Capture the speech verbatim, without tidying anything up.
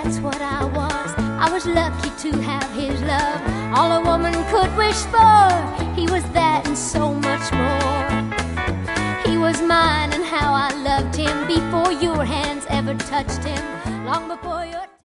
that's what I was. I was lucky to have his love, all a woman could wish for. He was that and so much more. He was mine, and how I loved him before your hands ever touched him, long before your